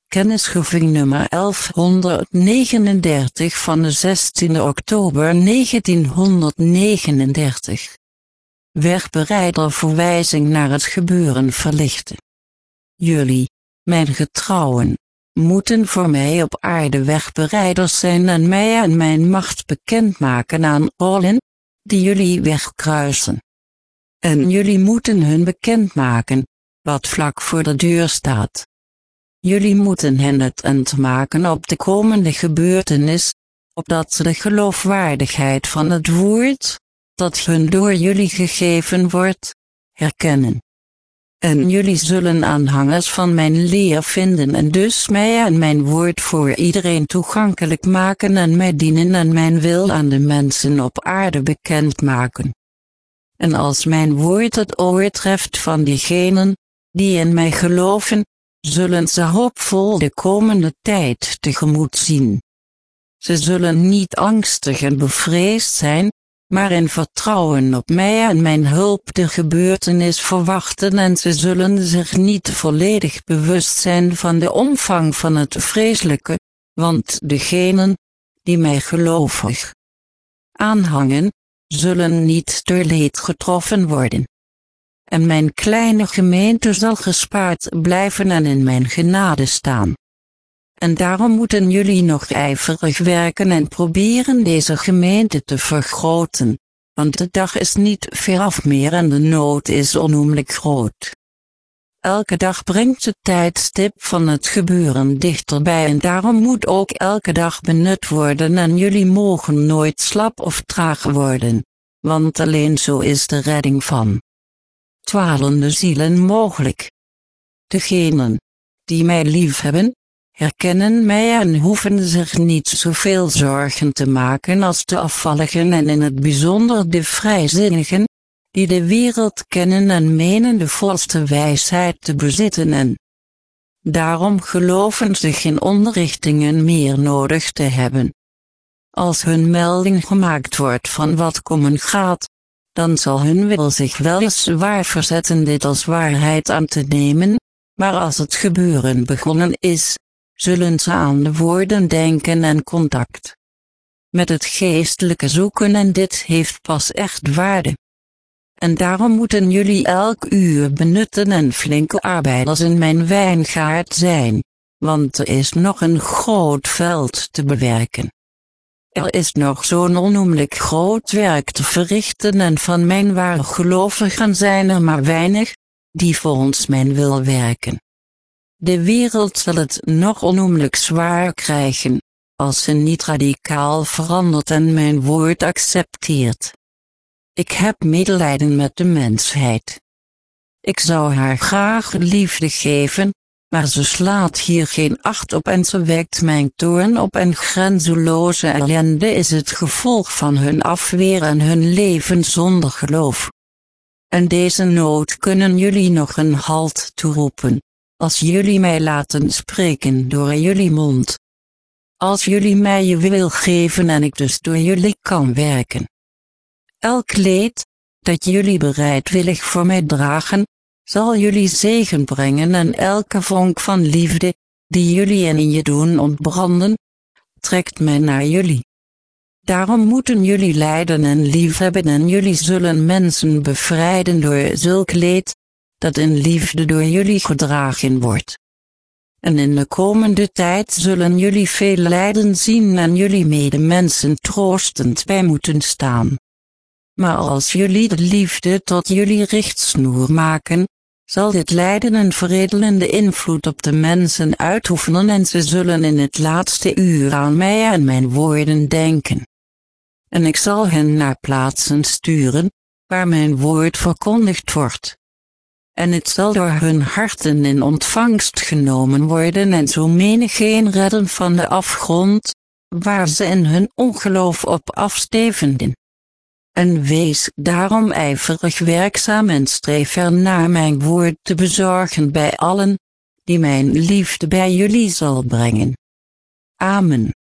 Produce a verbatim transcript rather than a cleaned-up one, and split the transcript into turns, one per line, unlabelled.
Kennisgeving nummer elfhonderdnegenendertig van de zestiende oktober negentienhonderdnegenendertig. Wegbereider verwijzing naar het gebeuren verlichten. Jullie, mijn getrouwen, moeten voor mij op aarde wegbereiders zijn en mij en mijn macht bekendmaken aan allen, die jullie weg kruisen. En jullie moeten hun bekendmaken, wat vlak voor de deur staat. Jullie moeten hen attent maken op de komende gebeurtenis, opdat ze de geloofwaardigheid van het woord, dat hun door jullie gegeven wordt, herkennen. En jullie zullen aanhangers van mijn leer vinden en dus mij en mijn woord voor iedereen toegankelijk maken en mij dienen en mijn wil aan de mensen op aarde bekendmaken. En als mijn woord het oor treft van diegenen, die in mij geloven, zullen ze hoopvol de komende tijd tegemoet zien. Ze zullen niet angstig en bevreesd zijn, maar in vertrouwen op mij en mijn hulp de gebeurtenis verwachten en ze zullen zich niet volledig bewust zijn van de omvang van het vreselijke, want degenen, die mij gelovig aanhangen, zullen niet door leed getroffen worden. En mijn kleine gemeente zal gespaard blijven en in mijn genade staan. En daarom moeten jullie nog ijverig werken en proberen deze gemeente te vergroten, want de dag is niet veraf meer en de nood is onnoemelijk groot. Elke dag brengt het tijdstip van het gebeuren dichterbij en daarom moet ook elke dag benut worden en jullie mogen nooit slap of traag worden, want alleen zo is de redding van dwalende zielen mogelijk. Degenen, die mij liefhebben, herkennen mij en hoeven zich niet zoveel zorgen te maken als de afvalligen en in het bijzonder de vrijzinnigen, die de wereld kennen en menen de volste wijsheid te bezitten en daarom geloven ze geen onderrichtingen meer nodig te hebben. Als hun melding gemaakt wordt van wat komen gaat, dan zal hun wil zich weliswaar verzetten dit als waarheid aan te nemen, maar als het gebeuren begonnen is, zullen ze aan de woorden denken en contact met het geestelijke zoeken en dit heeft pas echt waarde. En daarom moeten jullie elk uur benutten en flinke arbeiders in mijn wijngaard zijn, want er is nog een groot veld te bewerken. Er is nog zo'n onnoemelijk groot werk te verrichten en van mijn ware gelovigen zijn er maar weinig, die volgens mijn wil werken. De wereld zal het nog onnoemelijk zwaar krijgen, als ze niet radicaal verandert en mijn woord accepteert. Ik heb medelijden met de mensheid. Ik zou haar graag liefde geven, maar ze slaat hier geen acht op en ze wekt mijn toorn op en grenzeloze ellende is het gevolg van hun afweer en hun leven zonder geloof. En deze nood kunnen jullie nog een halt toeroepen, als jullie mij laten spreken door jullie mond. Als jullie mij je wil geven en ik dus door jullie kan werken. Elk leed, dat jullie bereidwillig voor mij dragen, zal jullie zegen brengen en elke vonk van liefde, die jullie in je doen ontbranden, trekt mij naar jullie. Daarom moeten jullie lijden en liefhebben en jullie zullen mensen bevrijden door zulk leed, dat in liefde door jullie gedragen wordt. En in de komende tijd zullen jullie veel lijden zien en jullie medemensen troostend bij moeten staan. Maar als jullie de liefde tot jullie richtsnoer maken, zal dit lijden een veredelende invloed op de mensen uitoefenen en ze zullen in het laatste uur aan mij en mijn woorden denken. En ik zal hen naar plaatsen sturen, waar mijn woord verkondigd wordt. En het zal door hun harten in ontvangst genomen worden en zo menigeen redden van de afgrond, waar ze in hun ongeloof op afstevenden. En wees daarom ijverig werkzaam en streef ernaar mijn woord te bezorgen bij allen, die mijn liefde bij jullie zal brengen. Amen.